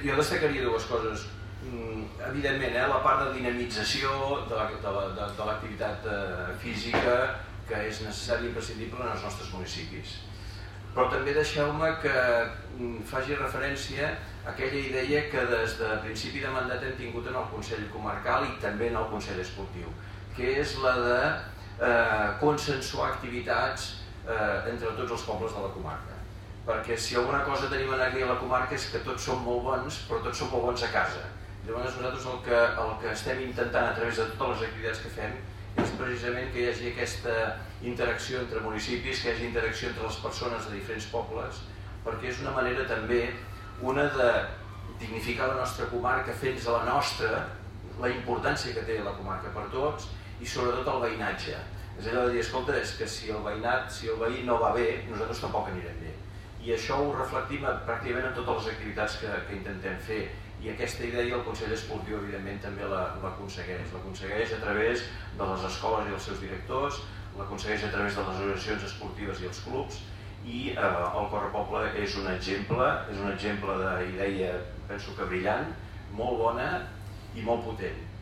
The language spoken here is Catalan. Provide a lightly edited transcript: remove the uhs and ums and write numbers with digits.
Jo destacaria dues coses. Evidentment, la part de dinamització de l'activitat física que és necessària i imprescindible en els nostres municipis. Però també deixeu-me que faci referència a aquella idea que des de principi de mandat hem tingut en el Consell Comarcal i també en el Consell Esportiu, que és la de consensuar activitats entre tots els pobles de la comarca. Perquè si alguna cosa tenim aquí a la comarca és que tots som molt bons, però tots som molt bons a casa. Llavors nosaltres el que estem intentant a través de totes les activitats que fem és precisament que hi hagi aquesta interacció entre municipis, que hi hagi interacció entre les persones de diferents pobles, perquè és una manera també de dignificar la nostra comarca, fent-nos la nostra, la importància que té la comarca per tots i sobretot el veïnatge. És allò de dir, escolta, és que si el veí no va bé, nosaltres tampoc anirem bé. I això ho reflectim pràcticament en totes les activitats que intentem fer. I aquesta idea el Consell Esportiu evidentment també l'aconsegueix. L'aconsegueix a través de les escoles i els seus directors, l'aconsegueix a través de les associacions esportives i els clubs, i el Correpoble és un exemple d'idea, penso que brillant, molt bona i molt potent.